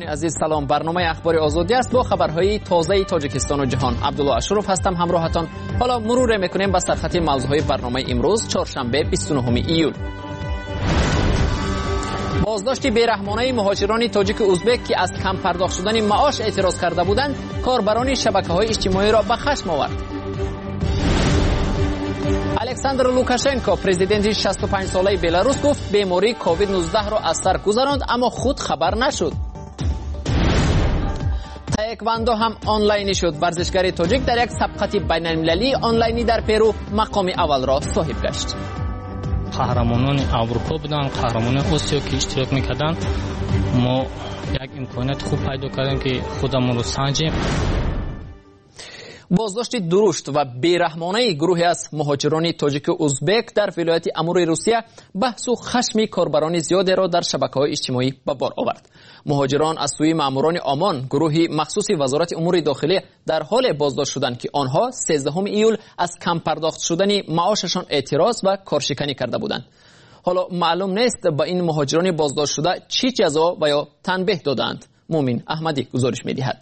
عزیز سلام. برنامه اخبار آزادی است با خبرهای تازه تاجیکستان و جهان. عبدالله اشرف هستم همراهتان. حالا مرور میکنیم به سرخط موضوعهای برنامه امروز چهارشنبه 29 ایول. بازداشت بیرحمانه مهاجران تاجیک ازبک که از کم پرداخت شدن معاش اعتراض کرده بودند کاربران شبکه‌های اجتماعی را به خشم آورد. الکساندر لوکاشنکو پرزیدنت 65 ساله بلاروس گفت بیماری کووید 19 را از سر گذراند اما خود خبر نشد. تایکواندو هم آنلاینی شد. ورزشکار تاجیک در یک سبقت بین‌المللی آنلاینی در پرو مقام اول را صاحب گشت. قهرمانان اروپا بودن، قهرمانان آسیا که اشتراک میکردن. ما یک امکانات خوب پیدا کردیم که خودمون رو سنجیم. بازداشت درشت و بیرحمانه گروهی از مهاجران تاجیک ازبک در ولایت امور روسیه بحث و خشم کاربران زیادی را در شبکه‌های اجتماعی به بار آورد. مهاجران از سوی ماموران آمان، گروهی مخصوص وزارت امور داخلی، در حال بازداشت شدند که آنها 13 ایول از کم پرداخت شدن معاششان اعتراض و کارشکنی کرده بودند. حالا معلوم نیست با این مهاجران بازداشت شده چی جزا و یا تنبیه دادند. مومن احمدی گزارش می‌دهد.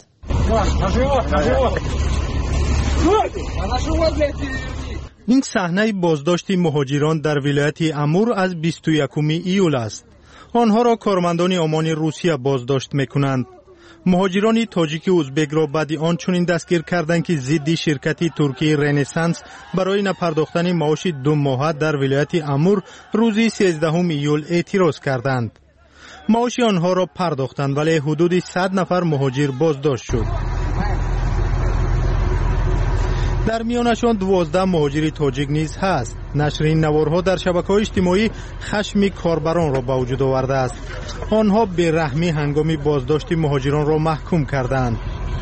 این صحنه بازداشت مهاجران در ولایت امور از 21 ایول است. آنها را کارمندان آمان روسیه بازداشت میکنند. مهاجران تاجیک ازبک را بعد آن چنین دستگیر کردند که ضد شرکت ترکی رنسانس برای نپرداختن معاش 2 ماهه در ولایت امور روز 13 ایول اعتراض کردند. معاش آنها را پرداختند ولی حدود 100 نفر مهاجر بازداشت شد. در میانشان 12 مهاجر تاجیک نیز هست. نشر این نوارها در شبکه‌های اجتماعی خشم کاربران را به وجود آورده است. آنها بی‌رحمی هنگام بازداشت مهاجران را محکوم کردند.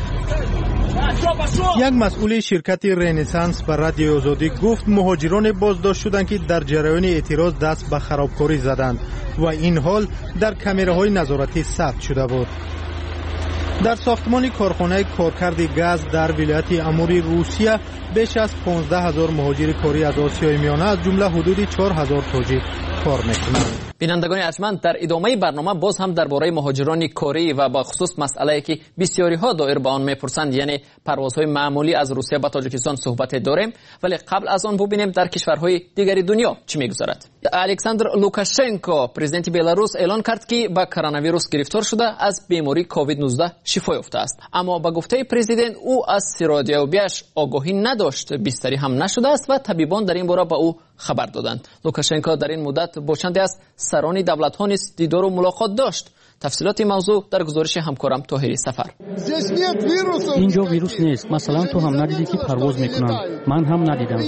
یک مسئول شرکت رنسانس به رادیو آزادی گفت مهاجران بازداشت شدند که در جریان اعتراض دست به خرابکاری زدند و این حال در کامراهای نظارتی ثبت شده بود. در ساختمان کارخانه کارکرد گاز در ولایت امور روسیه بیش از 15,000 مهاجر کاری از آسیای میانه از جمله حدود 4,000 تاجیک کار میکنند. بینندگان ارجمند، در ادامه برنامه باز هم درباره مهاجران کاری و با خصوص مسئله‌ای که بسیاری ها دایر به آن میپرسند، یعنی پروازهای معمولی از روسیه به تاجیکستان صحبت داریم. ولی قبل از آن ببینیم در کشورهای دیگر دنیا چی میگذرد. الکساندر لوکاشنکو پرزیدنت بلاروس اعلان کرد که با کرونا ویروس گرفتار شده از بیماری کووید 19 شفا یافته است. اما با گفته پرزیدنت او از سیرادیابیش آگاهی نداشت، بستری هم نشده است و طبیبان در این باره به او خبر دادند. لوکاشنکو در این مدت با چندی از سران دولت‌ها نیز دیدار و ملاقات داشت. تفصیلات موضوع در گزارش همکارم طاهری سفر. اینجا ویروس نیست. مثلا تو هم ندیدی که پرواز میکنن. من هم ندیدم.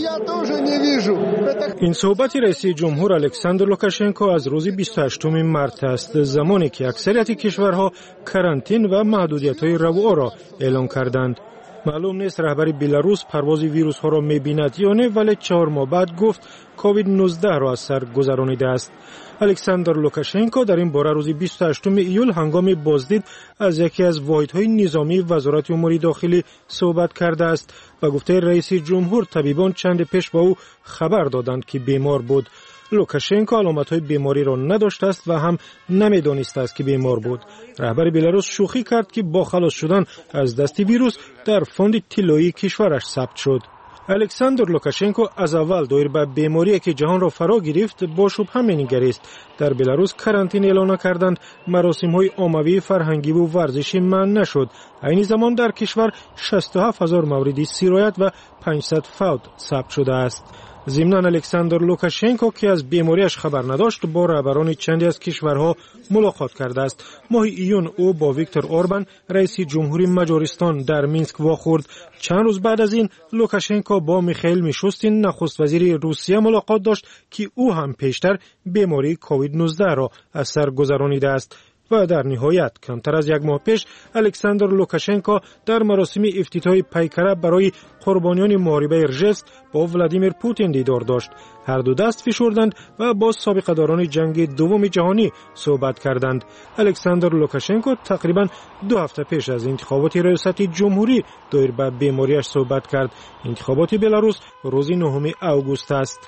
این صحبت رئیس جمهور الکساندر لوکاشنکو از روز 28 مارس است، زمانی که اکثریت کشورها کرانتین و محدودیت‌های رواق را اعلام کردند. معلوم نیست رهبر بلاروس پرواز ویروس ها را می‌بیند یا نه، ولی 4 ماه بعد گفت کووید 19 را از سر گذرانیده است. الکساندر لوکاشنکو در این باره روز 28 ایول هنگام بازدید از یکی از واحدهای نظامی وزارت امور داخلی صحبت کرده است و گفته رئیس جمهور طبیبان چند پیش با او خبر دادند که بیمار بود. لوکاشنکو علامت‌های بیماری را نداشته است و هم نمی‌دانسته است که بیمار بود. رهبر بلاروس شوخی کرد که با خلاص شدن از دست ویروس در فوند طلایی کشورش ثبت شد. الکساندر لوکاشنکو از اول دایر به بیماری که جهان را فرا گرفت با شبهه می‌نگریست. در بلاروس کرانتین اعلان کردند، مراسم‌های عمومی فرهنگی و ورزشی منع نشد. این زمان در کشور 67,000 مورد سرایت و 500 فوت ثبت شده است. ضمناً الکساندر لوکاشنکو که از بیماریش خبر نداشت با رهبران چندی از کشورها ملاقات کرده است. ماه ایون او با ویکتور اوربان رئیس جمهوری مجارستان در مینسک واخورد. چند روز بعد از این لوکاشنکو با میخائیل میشوستین نخست وزیر روسیه ملاقات داشت که او هم پیشتر بیماری کووید 19 را از سر گذرانیده است. و در نهایت کمتر از 1 ماه پیش الکساندر لوکاشنکو در مراسم افتتاح پیکره برای قربانیان محاربه رژست با ولادیمیر پوتین دیدار داشت. هر دو دست فشردند و با سابقه داران جنگ دوم جهانی صحبت کردند. الکساندر لوکاشنکو تقریبا 2 هفته پیش از انتخابات ریاست جمهوری دایر به بیماریش صحبت کرد. انتخابات بلاروس روز 9 آگوست است.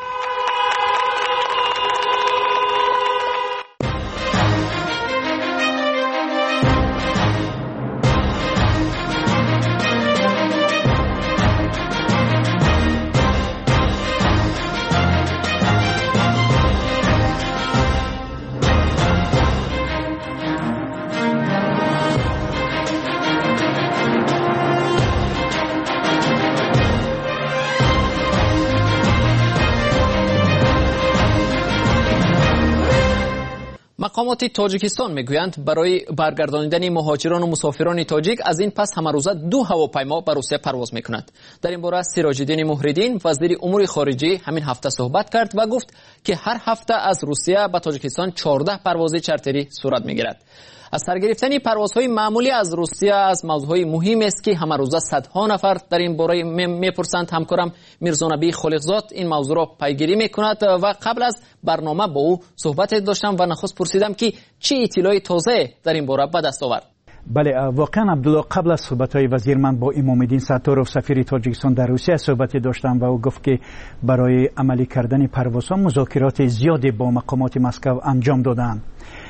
مقامات تاجیکستان میگویند برای برگردانیدن مهاجران و مسافران تاجیک از این پس همه روزه 2 هواپیما به روسیه پرواز میکنند. در این باره سراج‌الدین مهردین وزیر امور خارجه همین هفته صحبت کرد و گفت که هر هفته از روسیه به تاجیکستان 14 پرواز چارتری صورت میگیرد. از سرگرفتن پروازهای معمولی از روسیه از موضوعهای مهم است که همه روزه صدها نفر در این باره میپرسند. همکارم میرزا نبی خالقزاد این موضوع را پیگیری میکند و قبل از برنامه با او صحبت داشتم و نخست پرسیدم که چه اطلاعی تازه در این باره به دست آورد. بله واقعا عبدالله، قبل از صحبت‌های وزیر من با امام الدین ستارov سفیر تاجیکستان در روسیه صحبتی داشتم و او گفت که برای عملی کردن پروازها مذاکرات زیادی با مقامات مسکو انجام دادند.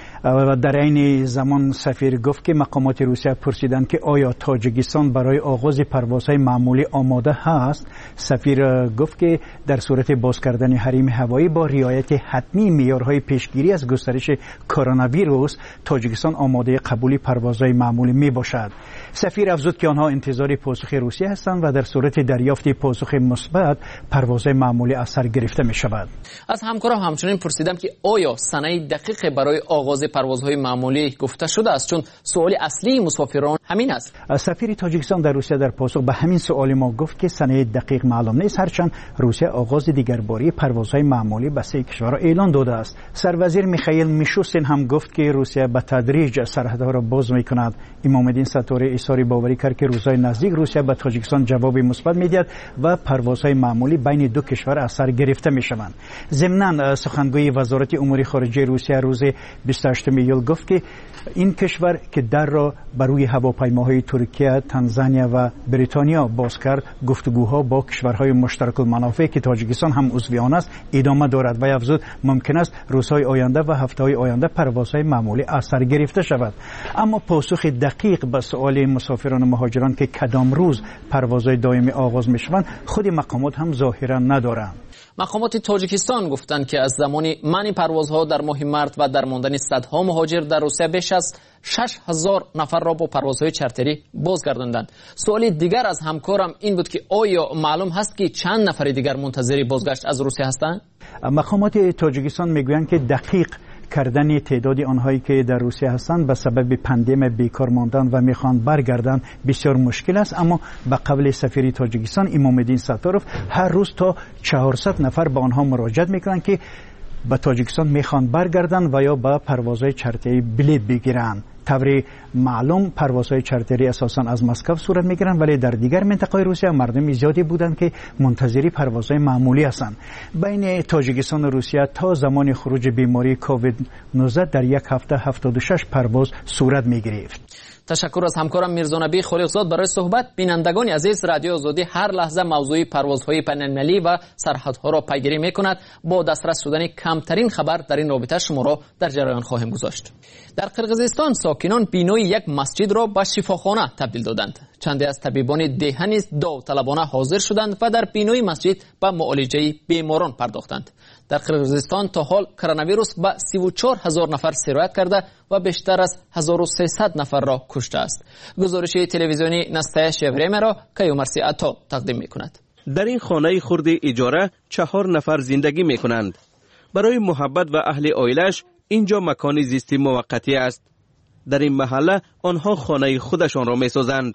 و در این زمان سفیر گفت که مقامات روسیه پرسیدند که آیا تاجیکستان برای آغاز پروازهای معمولی آماده هست. سفیر گفت که در صورت باز کردن حریم هوایی با رعایت حتمی معیارهای پیشگیری از گسترش کرونا ویروس تاجیکستان آماده قبول پروازهای معمولی می باشد. سفیر افزود که آنها انتظار پاسخ روسیه هستند و در صورت دریافت پاسخ مثبت پروازهای معمولی از سر گرفته می شود. از همکارم همچنین پرسیدم که آیا سنه دقیق برای آغاز پروازهای معمولی گفته شده است، چون سوال اصلی مسافران همین است. سفیر تاجیکستان در روسیه در پاسخ به همین سوال ما گفت که سنه دقیق معلوم نیست، هرچند روسیه آغاز دیگرباره پروازهای معمولی به 3 کشور اعلان داده است. سروزیر میخائیل میشوستین هم گفت که روسیه به تدریج سرحدها را باز میکند. امام الدین ستاره اظهار باوری کرد که روزهای نزدیک روسیه به تاجیکستان جواب مثبت میدهد و پروازهای معمولی بین 2 کشور از سر گرفته میشوند. ضمناً سخنگوی وزارت امور خارجه روسیه روز 28 ایول گفت که این کشور که در را بر روی هواپیماهای ترکیه، تانزانیا و بریتانیا باز کرد، گفتگوها با کشورهای مشترک المنافع که تاجیکستان هم عضو آن است ادامه دارد و افزود ممکن است روزهای آینده و هفته‌های آینده پروازهای معمولی از سر گرفته شود. اما پاسخ دقیق به سوال مسافران و مهاجران که کدام روز پروازهای دائمی آغاز می‌شوند خود مقامات هم ظاهرا ندارند. مقامات تاجیکستان گفتند که از زمان منع پروازها در ماه مارس و در ماندن صدها مهاجر در روسیه بیش از 6000 نفر را با پروازهای چارتری بازگرداندند. سوال دیگر از همکارم این بود که آیا معلوم هست که چند نفر دیگر منتظر بازگشت از روسیه هستند؟ مقامات تاجیکستان میگویند که دقیق کردن تعداد آنهایی که در روسیه هستند به سبب پندمی بیکار ماندن و میخوان برگردن بسیار مشکل است، اما به قول سفیر تاجیکستان امام الدین ستارov هر روز تا 400 نفر به آنها مراجعت میکنند که به تاجیکستان میخوان برگردن و یا به پروازهای چارتری بلیط بگیرن. طوری معلوم پروازهای چارتری اساساً از مسکو صورت میگیرن، ولی در دیگر منطقه روسیه مردم زیادی بودند که منتظری پروازهای معمولی هستند. بین تاجیکستان و روسیه تا زمان خروج بیماری کووید 19 در یک هفته 76 پرواز صورت میگرفت. تشکر از همکارم میرزا نبی خالقزاد برای صحبت. بینندگان عزیز، رادیو آزادی هر لحظه موضوع پروازهای بین‌المللی و سرحدها را پیگیری میکند. با دسترس شدن کمترین خبر در این رابطه شما را در جریان خواهیم گذاشت. در قرقیزستان ساکنان بینای یک مسجد را به شفاخانه تبدیل دادند. چندی از طبیبان دهه نیز داوطلبانه حاضر شدند و در بینای مسجد به معالجه بیماران پرداختند. در قرقیزستان تا حال کرونا ویروس به 34000 نفر سرایت کرده و بیشتر از 1300 نفر را کشته است. گزارش تلویزیونی نستایش شیوریم را کیومرسی عطا تقدیم می‌کند. در این خانه خرد اجاره 4 نفر زندگی می‌کنند. برای محبت و اهل عائله‌اش اینجا مکان زیستی موقتی است. در این محله آنها خانه خودشان را می‌سازند.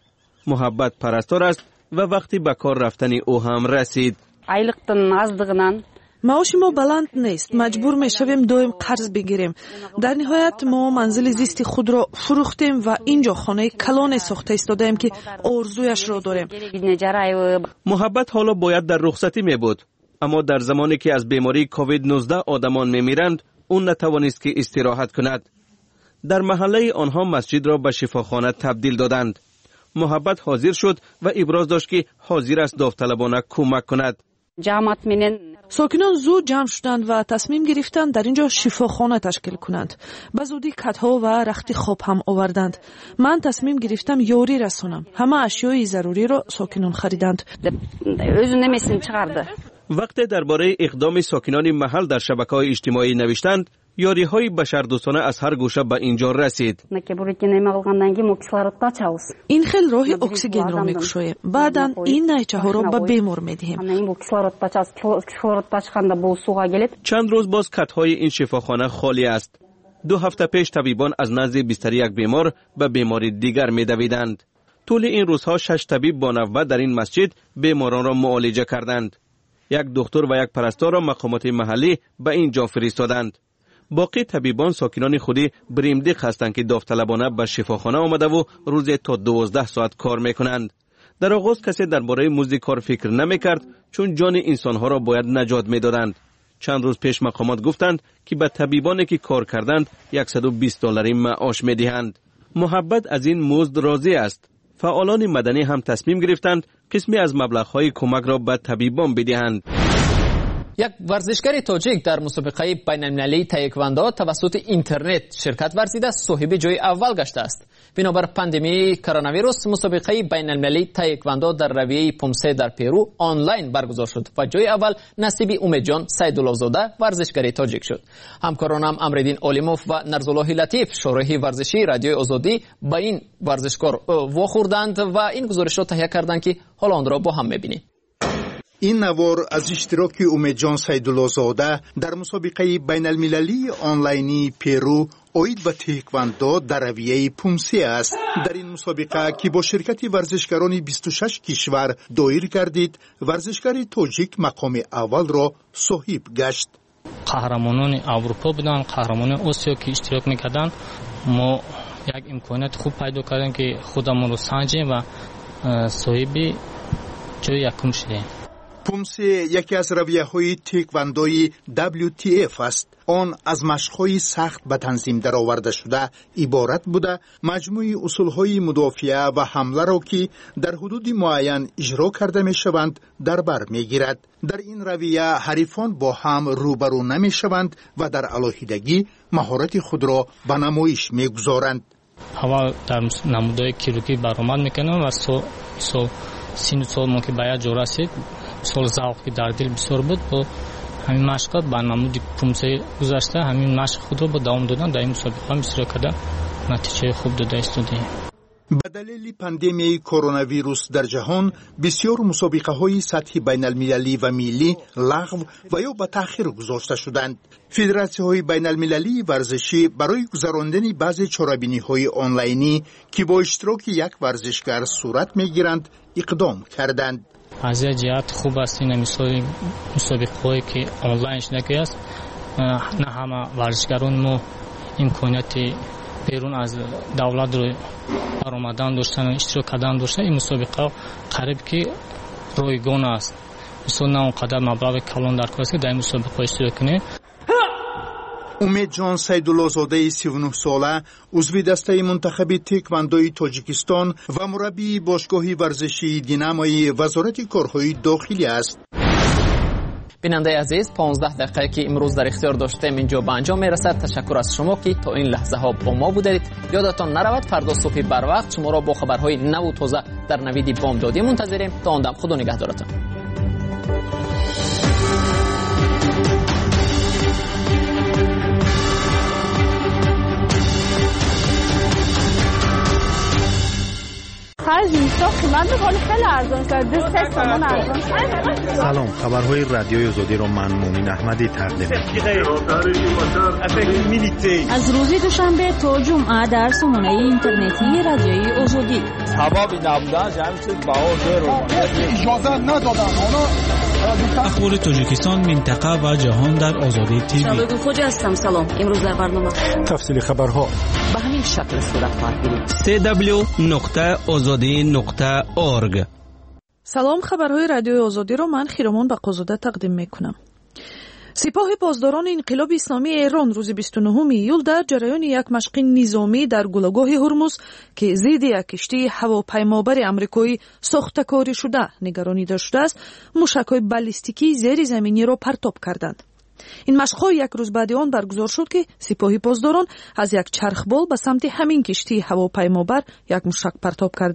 محبت پرستار است و وقتی به کار رفتن او هم رسید. معاش ما بلند نیست، مجبور میشویم دویم قرض بگیریم. در نهایت ما منزل زیستی خود را فروختیم و اینجا خانه کلان ساخته ایستادیم که آرزویش را داریم. محبت حالا باید در رخصتی می بود، اما در زمانی که از بیماری کووید 19 آدمان میمیرند اون نتوانست که استراحت کند. در محله آنها مسجد را به شفاخانه تبدیل دادند. محبت حاضر شد و ابراز داشت که حاضر است داوطلبانه کمک کند. ساکنان زود جمع شدند و تصمیم گرفتند در اینجا شفاخانه تشکیل کنند. به زودی کتها و رخت خواب هم آوردند. من تصمیم گرفتم یاری رسانم. همه اشیای ضروری را ساکنان خریدند. وقتی درباره اقدام ساکنان محل در شبکه‌های اجتماعی نوشتند، یاری‌های بشردوستانه از هر گوشه به اینجا رسید. این خیل راه اکسیژن را می‌کشاید. بعداً این نیچه‌ها را به بیمار می‌دهیم. چند روز باز کت‌های این شفاخانه خالی است. 2 هفته پیش طبیبان از نزد بستر یک بیمار به بیماری دیگر می‌دویدند. طول این روزها 6 طبیب با نوبت در این مسجد بیماران را معالجه کردند. یک دکتر و یک پرستار را مقامات محلی به اینجا فرستادند. باقی طبیبان ساکنان خودی بریمدیق هستند که داوطلبانه به شفاخانه آمده و روز تا 12 ساعت کار میکنند. در آغاز کسی درباره مزد کار فکر نمیکرد چون جان انسانها را باید نجات میدادند. چند روز پیش مقامات گفتند که به طبیبانی که کار کردند $120 معاش میدهند. محبت از این مزد راضی است. فعالان مدنی هم تصمیم گرفتند قسمی از مبلغ‌های کمک را به طبیبان بدهند. یک ورزشکار تاجیک در مسابقه بین‌المللی تایکواندو توسط اینترنت شرکت ورزیده صاحب جای اول گشته است. بنابر پاندمی کرونا ویروس مسابقه بین‌المللی تایکواندو در رویه پومسه در پرو آنلاین برگزار شد و جای اول نصیب امیدجان سیدالله‌زاده ورزشکار تاجیک شد. همکارانم امرالدین علیموف و نرزالله لطیف شورای ورزشی رادیوی آزادی با این ورزشکار واخوردند و این گزارش را تهیه کردند که حالا آن را با هم می‌بینیم. این نوار از اشتراک امیدجان سیدالله‌زاده در مسابقه بین المللی آنلاینی پرو اوید به تایکواندو در رویه پومسه است. در این مسابقه که با شرکت ورزشکاران 26 کشور دایر گردید، ورزشکار تاجیک مقام اول را صاحب گشت. قهرمانان اروپا بودن، قهرمانان آسیا که اشتراک میکردن. ما یک امکانات خوب پیدا کردیم که خودمون رو سنجیم و صاحب جای یکم شدیم. پومسه یکی از رویه‌های تایکواندوی WTF است. آن از مشق‌های سخت به تنظیم درآورده شده عبارت بوده، مجموعی اصول‌های مدافعه و حمله را که در حدود معین اجرا کرده می‌شوند در بر می‌گیرد. در این رویه حریفان با هم روبرو نمی‌شوند و در علاهیدگی مهارت خود را به نمایش می‌گذارند. اول در نمودهای کیروگی برآمد می‌کنم و سین سال ما که باید جا رسید، سال ذوقی در دل بسیار بود. با همین مشقات با نمود پومسه گذشته همین مشق خود را با دوام دادن در این مسابقه اشتراک کرده نتیجه خوب داده استودیم. به دلیل پاندمی کرونا ویروس در جهان بسیار مسابقه های سطح بین المللی و ملی لغو و یا به تأخیر گذاشته شدند. فدراسیون های بین المللی ورزشی برای گذراندن بعضی چاره‌بینی های آنلاینی که با اشتراک یک ورزشکار صورت میگیرند اقدام کردند. از جهت خوب است این مسابقه هایی که آنلاین شده است. نه همه ورزشکاران ما امکانات بیرون از دولت رو برآمدن داشتن و اشتراک کردن داشتن. این مسابقه قریب که رایگان است. مثلا نه اونقدر مبلغ کلان در کار است که در این مسابقه اشتراک کنه. امیدجان سیدالله‌زاده 39 ساله عضو دسته منتخب تایکواندوی تاجیکستان و مربی باشگاه ورزشی دینامای وزارت کارهای داخلی است. بیننده عزیز، 15 دقیقه که امروز در اختیار داشتیم اینجا به انجام میرسد. تشکر از شما که تا این لحظه ها با ما بودید. یادتان نرود فردا صبح بر وقت شما را با خبرهای نو و تازه در نوید بامدادی منتظریم. تا آن دم خدا نگهدارتان. سلام، خبرهای رادیوی آزادی را من مومن احمدی تقدیم می‌کنم. از روز دوشنبه تا جمعه در سامانه اینترنتی رادیوی آزادی. سبب نبودن جمعیت باور اجازه ندادن. اخبار تاجیکستان، منطقه و جهان در آزادی تیوی. شبکه خوجا هستم. سلام. امروز در برنامه تفصیل خبرها به همین شکل صورت خواهد گرفت. www.azadi.org. سلام، خبرهای رادیوی آزادی رو من خیرمان بقازاده تقدیم میکنم. سپاه پاسداران انقلاب اسلامی ایران روز 29 ایول در جریان یک مشق نظامی در گلوگاه هرمز که ضد یک کشتی هواپیمابر آمریکایی ساخته‌کاری شده نگرانیده شده است، موشک‌های بالستیکی زیر زمینی را پرتاب کردند. این مشق‌ها یک روز بعد آن برگزار شد که سپاه پاسداران از یک چرخبال به سمت همین کشتی هواپیمابر یک موشک پرتاب کردند.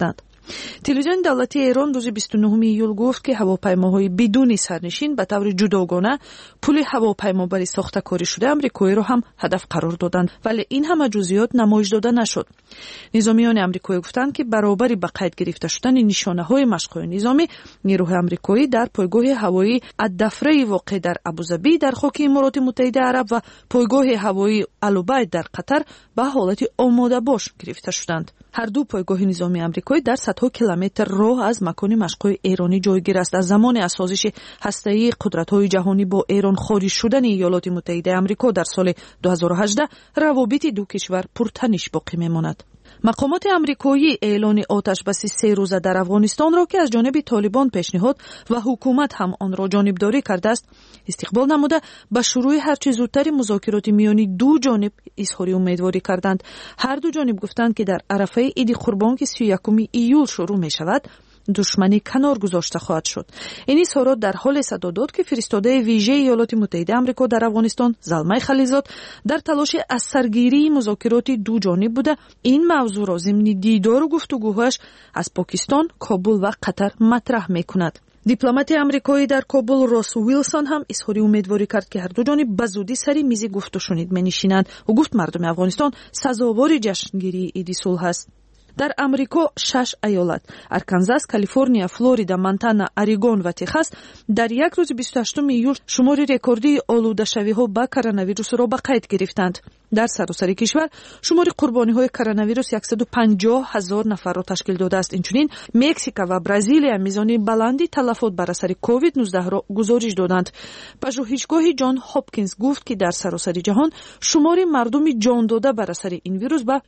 телевизиони давлатии эрон рӯзи 29 июл гуфт ки ҳавопаймоҳои бидуни сарнишин ба таври ҷудогона пули ҳавопаймобари сохтакоришудаи амрикоиро ҳам ҳадаф қарор доданд, вале ин ҳама ҷузъиёт намоиш дода нашуд. низомиёни амрикоӣ гуфтанд ки баробари ба қайд гирифта шудани нишонаҳои машқҳои низомӣ, нирӯҳои амрикоӣ дар пойгоҳи ҳавоии аддафраи воқеъ дар абузабӣ дар хоки имороти муттаҳидаи араб ва пойгоҳи ҳавоии алубайт дар қатар ба ҳолати омодабош гирифта шуданд. ҳар ду пойгоҳи низомии амрикоӣ дар садҳо километр роҳ аз макони машқҳои эронӣ ҷойгир аст. аз замони асозиши ҳастаии қудратҳои ҷаҳонӣ бо эрон хориҷ шудани иёлоти муттаҳидаи амрико дар соли 2018 равобити ду кишвар пуртаниш боқӣ мемонад. мақомоти амрикоӣ эълони оташбаси 3 рӯза дар афғонистонро ки аз ҷониби толибон пешниҳод ва ҳукумат ҳам онро ҷонибдорӣ кардааст истиқбол намуда ба шурӯи ҳарчи зудтари музокироти миёни ду ҷониб изҳори умедворӣ карданд. ҳар ду ҷониб гуфтанд ки дар арафаи иди қурбон ки 31 июл шурӯъ мешавад душманӣ канор гузошта хоҳад шуд. ин изҳорот дар ҳоле садо дод ки фиристодаи вижаи иёлоти муттаҳидаи амрико дар афғонистон залмай халилзод дар талоши аз саргирии музокироти ду ҷониб буда ин мавзӯъро зимни дидору гуфтугӯҳояш аз покистон, кобул ва қатар матраҳ мекунад. дипломати амрикоӣ дар кобул Росс Уилсон ҳам изҳори умедворӣ кард ки ҳарду ҷониб ба зудӣ сари мизи гуфтушунид менишинанд. ӯ гуфт мардуми афғонистон сазовори ҷашнгирии иди сулҳ аст. дар амрико 6 аёлат Арканзас, Калифорния, Флорида, Монтана, Орегон ва Техас дар як рӯзи 28 июл шумори рекордии олудашавиҳо ба коронавирусро ба қайд гирифтанд. дар саросари кишвар шумори қурбониҳои коронавирус 150,000 нафарро ташкил додааст. инчунин Мексика ва Бразилия мизони баланди талафот бар асари COVID-19ро гузориш доданд. пажӯҳишгоҳи Ҷон Ҳопкинс гуфт ки дар саросари ҷаҳон шумори мардуми ҷондода бар асари ин вирус ба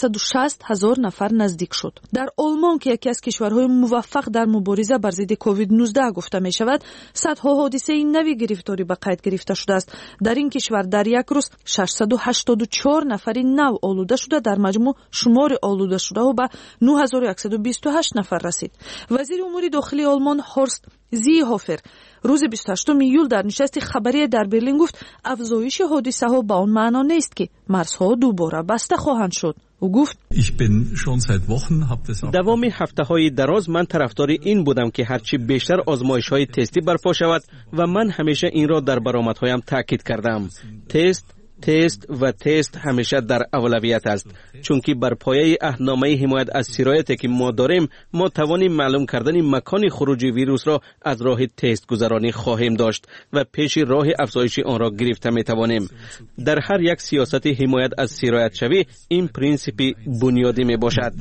660,000 нафар наздик шуд. дар Олмон ки яке аз кишварҳои муваффақ дар мубориза бар зидди COVID-19 гуфта мешавад, садҳо ҳодисаи нави гирифторӣ ба қайд гирифта шудааст. дар ин кишвар дар як рӯз 684 нафари нав олуда шуда дар маҷмӯъ шумори олудашудаҳо ба 9128 нафар расид. вазири умури дохилии Олмон Ҳорст Зиҳофер рӯзи 28 июл дар нишасти хабарие дар Берлин гуфт афзоиши ҳодисаҳо ба он маъно нест ки марзҳо дубора баста хоҳанд шуд. ӯ гуфт давоми ҳафтаҳои дароз ман тарафдори ин будам ки ҳарчи бештар озмоишҳои тестӣ барпо шавад ва ман ҳамеша инро дар баромадҳоям таъкид кардам. тест ва тест ҳамеша дар авлавият аст, чунки бар пояи аҳдномаи ҳимоят аз сирояте ки мо дорем, мо тавоним маълум кардани макони хуруҷи вирусро аз роҳи тест гузаронӣ хоҳем дошт ва пеши роҳи афзоиши онро гирифта метавонем. дар ҳар як сиёсати ҳимоят аз сироятшавӣ ин принсипи бунёдӣ мебошад.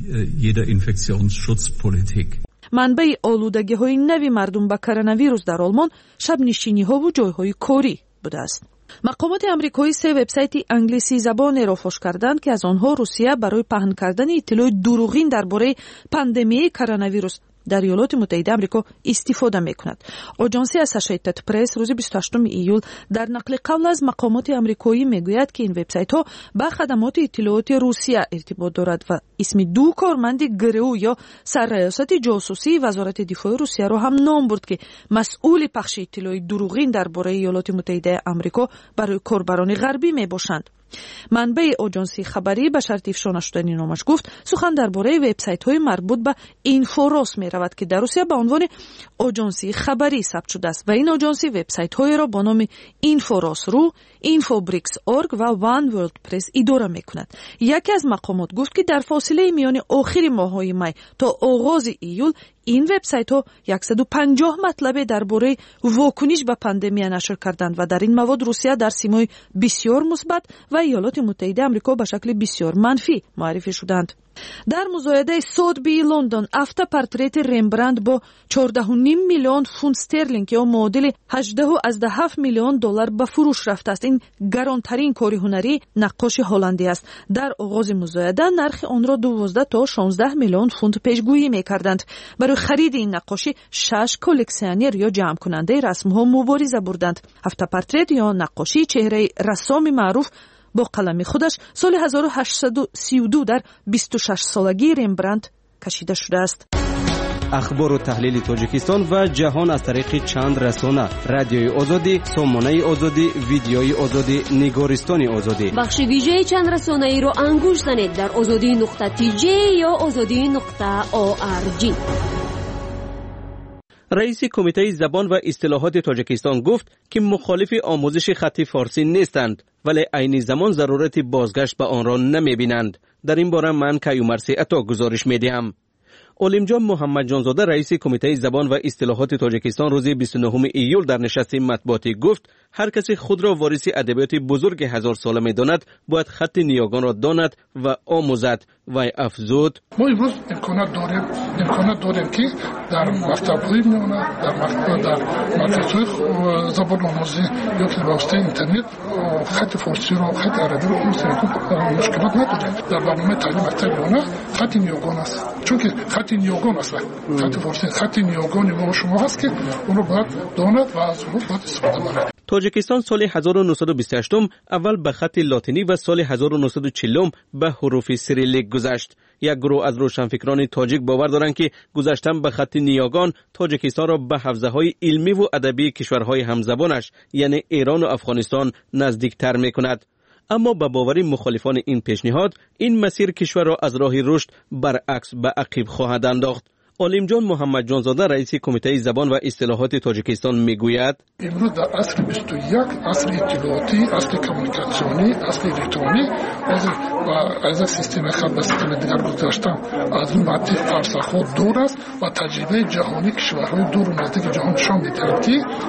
манбаи олудагиҳои нави мардум ба коронавирус дар Олмон шабнишиниҳову ҷойҳои корӣ будааст. мақомоти амрикоӣ 3 вебсайти англисизабонеро фош карданд ки аз онҳо Русия барои паҳн кардани иттилои дурӯғин дар бораи пандемияи коронавирус дар иёлоти муттаҳидаи амрико истифода мекунад. оҷонси Associated Press рӯзи 28 июл дар нақли қавл аз мақомоти амрикоӣ мегӯяд ки ин вебсайтҳо ба хадамоти иттилооти Русия иртибот дорад ва исми ду корманди ГРУ ё сарраёсати ҷосусии вазорати дифоъи Русияро ҳам ном бурд ки масъули пахши иттилои дурӯғин дар бораи иёлоти муттаҳидаи амрико барои корбарони ғарбӣ мебошанд. манбаи оҷонси хабарӣ ба шарти ифшо нашудани номаш гуфт сухан дар бораи вебсайтҳои марбут ба Инфорос меравад ки дар Русия ба унвони оҷонси хабарӣ сабт шудааст ва ин оҷонси вебсайтҳоеро бо номи Инфорос.ру, Infobricks.org ва One World Press идора мекунад. яке аз мақомот гуфт ки дар фосилаи миёни охири моҳҳои май то оғози июл ин вебсайтҳо 150 матлабе дар бораи вокуниш ба пандемия нашр карданд ва дар ин мавод Русия дар симои бисёр мусбат ва иёлоти муттаҳидаи амрико ба шакли бисёр манфӣ муаррифӣ шуданд. дар музоядаи Сотбии Лондон автопортрети Рембрандт бо 14.5 миллион фунт стерлинг ё муодили 18.7 миллион доллар ба фурӯш рафтааст. ин гаронтарин кори ҳунарии наққоши ҳолландӣ аст. дар оғози музояда нархи онро 12 то 16 миллион фунт пешгӯӣ мекарданд. барои хариди ин наққоши 6 коллексионер ё ҷамъкунандаи расмҳо мубориза бурданд. автопортрет ё наққошии чеҳраи рассоми маъруф бо қалами худаш соли 1832 дар 26-солагии Рембрандт кашида шудааст. اخبار و تحلیل تاجیکستان و جهان از طریق چند رسانه: رادیوی آزادی، سامانه آزادی، ویدیوی آزادی، نگارستان آزادی. بخش ویژه چند رسانه ای را انگوش زنید در azadi.tj یا azadi.org. رئیس کمیته زبان و اصطلاحات تاجیکستان گفت که مخالف آموزش خط فارسی نیستند، ولی عین زمان ضرورت بازگشت به آن را نمی‌بینند. در این باره من کیومرثی عطا گزارش می‌دهم. عالمجان محمد جانزاده رئیس کمیته زبان و اصطلاحات تاجیکستان روز 29 ایول در نشست مطبوعاتی گفت هر کسی خود را وارث ادبیات بزرگ هزار ساله می‌داند باید خط نیاگان را داند و آموزد. و افزود ما امروز امکانات داریم که در مکتب‌های میونه در مرکزهای زبان آموزی یا که واسطه اینترنت خط فارسی رو خط عربی رو مشکلات نداریم. در برنامه تعلیم مکتب میونه خط نیاگان است، چون که خط نیاگان است. خط فارسی خط نیاگان ما شما هست که اون رو باید داند و از اون باید استفاده کنید. تاجیکستان سال 1928 اول به خط لاتینی و سال 1940 به حروف سیریلیک گذشت. یک گروه از روشنفکران تاجیک باور دارند که گذشتن به خط نیاگان تاجیکستان را به حوزه‌های علمی و ادبی کشورهای همزبانش یعنی ایران و افغانستان نزدیکتر می‌کند. اما به باور مخالفان این پیشنهاد این مسیر کشور را از راه رشد برعکس به عقب خواهد انداخت. عالمجان محمد جانزاده رئیس کمیته زبان و اصطلاحات تاجیکستان میگوید امروز در عصر 21 عصر اطلاعاتی، عصر کمیونیکاسیونی، عصر الکترونی از سیستم خط به سیستم دیگر گذاشتن از اون مدت فرسخ‌ها دور است و تجربه جهانی کشورهای دور و نزدیک جهان نشان می‌دهد که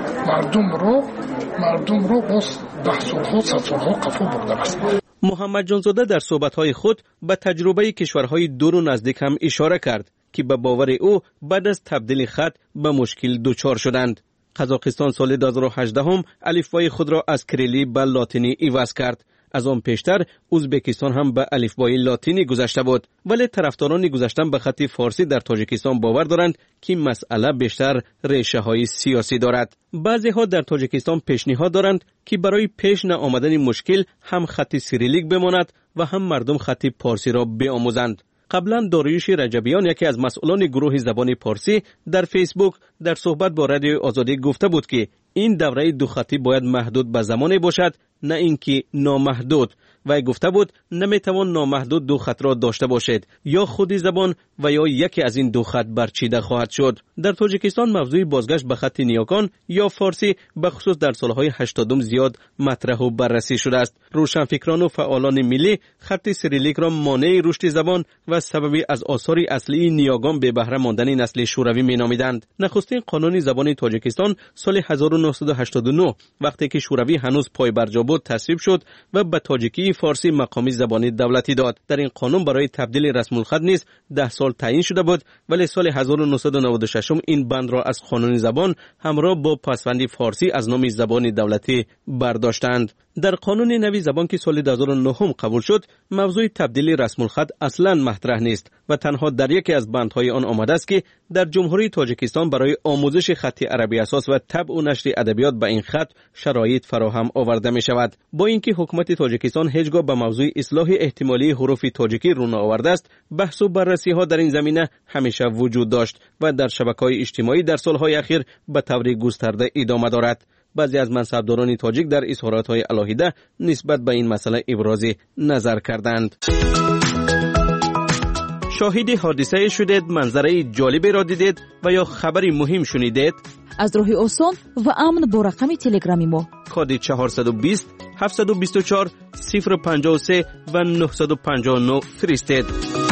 مردم رو باز 10 سال‌ها 100 سال‌ها قفا برده است. محمد جانزاده در صحبت‌های خود به تجربه کشورهای دور و نزدیک هم اشاره کرد که به باور او بعد از تبدیل خط به مشکل دچار شدند. قزاقستان سال 2018 الفبای خود را از کریلی به لاتینی عوض کرد. از آن پیشتر ازبکستان هم به الفبای لاتینی گذشته بود، ولی طرفداران گذشتن به خط فارسی در تاجیکستان باور دارند که مسئله بیشتر ریشه‌های سیاسی دارد. بعضی‌ها در تاجیکستان پیشنهاد دارند که برای پیش نآمدن مشکل هم خط سیریلیک بماند و هم مردم خط پارسی را بیاموزند. قبلا داریوش رجبیان یکی از مسئولان گروه زبان پارسی در فیسبوک در صحبت با رادیو آزادی گفته بود که این دوره دو خطی باید محدود به زمانی باشد نه اینکه نامحدود. و گفته بود نمیتوان نامحدود دو خط را داشته باشد، یا خودی زبان و یا یکی از این دو خط برچیده خواهد شد. در تاجیکستان موضوع بازگشت به خط نیاگان یا فارسی به خصوص در سالهای 80 زیاد مطرح و بررسی شده است. روشنفکران و فعالان ملی خط سیریلیک را مانع رشد زبان و سببی از آثار اصلی نیاگان به بهره ماندن نسل شوروی مینامیدند. نخستین قانون زبان تاجیکستان سال 1989 وقتی که شوروی هنوز پای برجا بود تصویب شد و به تاجیکی فارسی مقامی زبانی دولتی داد. در این قانون برای تبدیل رسم الخط نیز 10 سال تعیین شده بود، ولی سال 1996 این بند را از قانون زبان همراه با پسوند فارسی از نام زبان دولتی برداشتند. در قانون نوی زبان که سال 2009 قبول شد موضوع تبدیل رسم الخط اصلا مطرح نیست و تنها در یکی از بندهای آن آمده است که در جمهوری تاجیکستان برای آموزش خط عربی اساس و طبع و نشر ادبیات به این خط شرایط فراهم آورده می شود. با اینکه حکومت تاجیکستان هیچگاه به موضوع اصلاح احتمالی حروف تاجیکی رو نآورده است، بحث و بررسی ها در این زمینه همیشه وجود داشت و در شبکه‌های اجتماعی در سالهای اخیر به طور گسترده ادامه دارد. بعضی از منصبداران تاجیک در اظهارات‌های علاهیده نسبت به این مسئله ابراز نظر کردند. شاهد حادثه شدید، منظره جالبی را دیدید و یا خبری مهم شنیدید؟ از راه آسان و امن با رقم تلگرامی ما کد 420 724 053 و 959 فرستید.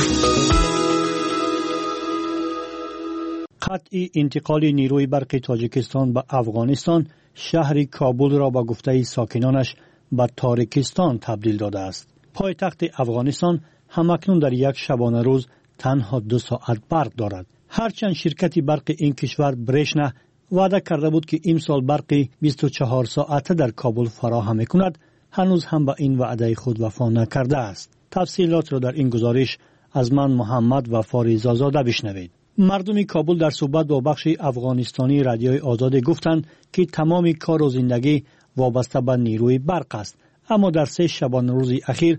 قطع انتقال نیروی برق تاجیکستان به افغانستان شهر کابل را به گفته ساکنانش به تاریکستان تبدیل داده است. پایتخت افغانستان همکنون در یک شبانه روز تنها 2 ساعت برق دارد. هرچند شرکت برق این کشور برشنه وعده کرده بود که امسال برق 24 ساعته در کابل فراهم می‌کند، هنوز هم به این وعده خود وفا نکرده است. تفصیلات را در این گزارش از من محمد وفاری زازاده بشنوید. مردم کابل در صحبت با بخش افغانستانی رادیوی آزاد گفتند که تمام کار و زندگی وابسته به نیروی برق است، اما در 3 شبانه روز اخیر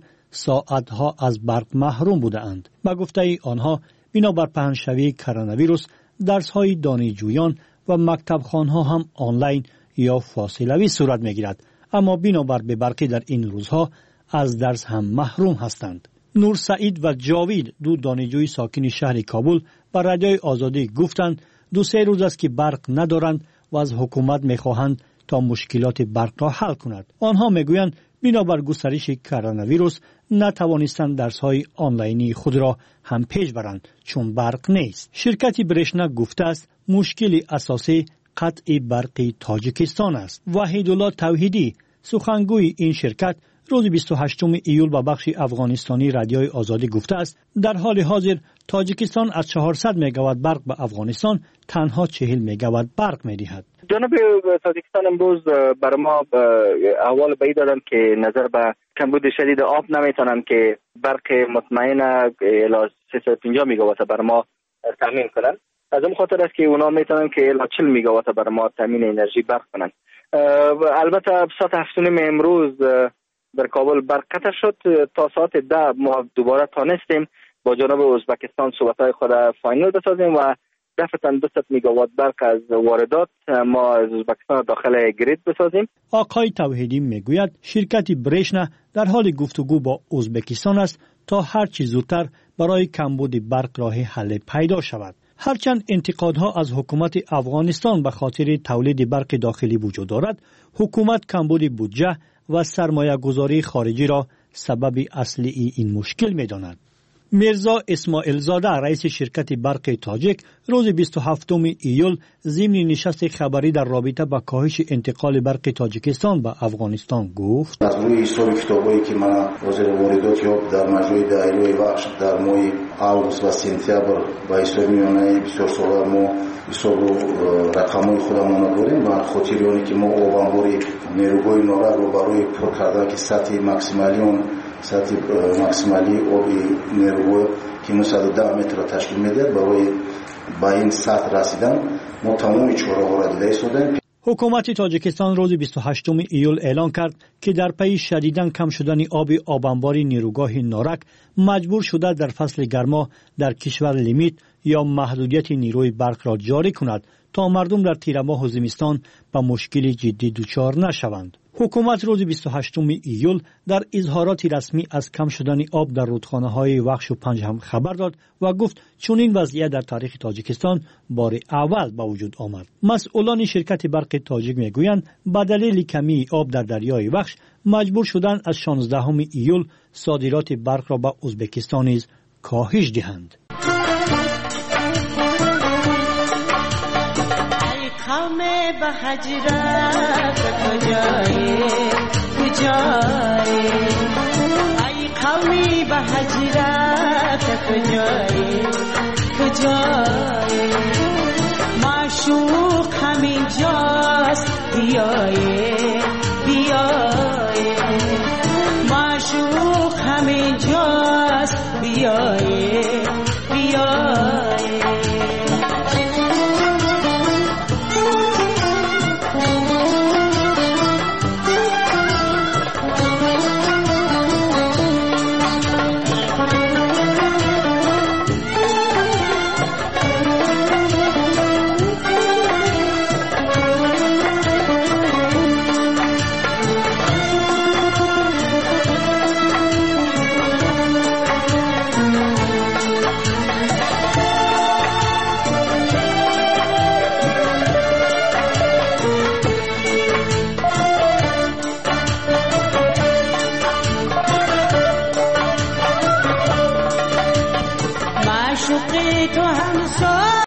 ساعتها از برق محروم بودند. به گفته آنها بنابر پهنشوی کرونا ویروس درس‌های دانشجویان و مکتبخوان‌ها هم آنلاین یا فاصلوی صورت می‌گیرد، اما بنابر به برقی در این روزها از درس هم محروم هستند. نور سعید و جاوید، دو دانشجوی ساکن شهر کابل، با رادیوی آزادی گفتند 2-3 روز است که برق ندارند و از حکومت می‌خواهند تا مشکلات برق را حل کند. آنها میگویند بنابر گسترش کرونا ویروس نتوانستند درس‌های آنلاینی خود را هم پیش برند چون برق نیست. شرکت برشنا گفته است مشکل اساسی قطع برق تاجیکستان است. وحیدالله توحیدی، سخنگوی این شرکت، روز 28 ایول با بخش افغانستانی رادیوی آزادی گفته است در حال حاضر تاجیکستان از 400 مگاوات برق به افغانستان تنها 40 مگاوات برق می‌دهد. جناب تاجیکستان امروز برای ما احوال بایی دادن که نظر به کمبود شدید آب نمیتونن که برق مطمئن الی 350 مگاوات برای ما تامین کنن. از اون خاطر است که اونا میتونن که الی 40 مگاوات برای ما تامین انرژی برق کنن. البته ساعت 7:30 امروز در کابل برق قطع شد. تا ساعت 10 ما دوباره تانستیم با جناب ازبکستان صحبت‌های خود فاینال بسازیم و دفعتاً 200 مگاوات برق از واردات ما از ازبکستان داخل گرید بسازیم. آقای توحیدی میگوید شرکت برشنا در حال گفتگو با ازبکستان است تا هر چه زودتر برای کمبود برق راه حل پیدا شود. هرچند انتقادها از حکومت افغانستان به خاطر تولید برق داخلی وجود دارد، حکومت کمبود بودجه و سرمایه گذاری خارجی را سبب اصلی این مشکل می‌داند. میرزا اسماعیل زاده، رئیس شرکت برق تاجیک، روز 27 ایول ضمن نشست خبری در رابطه با کاهش انتقال برق تاجیکستان به افغانستان گفت: از روی حساب کتابایی که من وزیر واردات یا در مجموع دایره بخش در ماه آگوست و سپتامبر با حساب میانه بسیار ساله ما حساب رقمای خودمون داریم و خاطریانی که ما آبانباری نیروگاه نورا رو برای پر کردن که سطح ماکسیمالی آبی نیروگاه که 910 متر تشکیل میده برای با این سطح رسیدن ما تمام چهاره‌ها را دیده ایستادیم. حکومت تاجیکستان روز 28 ایول اعلان کرد که در پی شدیداً کم شدن آب انباری نیروگاه نارک مجبور شده در فصل گرما در کشور لیمیت یا محدودیت نیروی برق را جاری کند تا مردم در تیر ماه زمستان به مشکل جدی دچار نشوند. حکومت روز 28 ایول در اظهارات رسمی از کم شدن آب در رودخانه‌های وخش و پنج هم خبر داد و گفت چون این وضعیت در تاریخ تاجیکستان بار اول به وجود آمد. مسئولان شرکت برق تاجیک میگویند به دلیل کمی آب در دریای وخش مجبور شدند از 16 ایول صادرات برق را به ازبکستان نیز کاهش دهند. به هجرت کجایی ای قومی به هجرت کجایی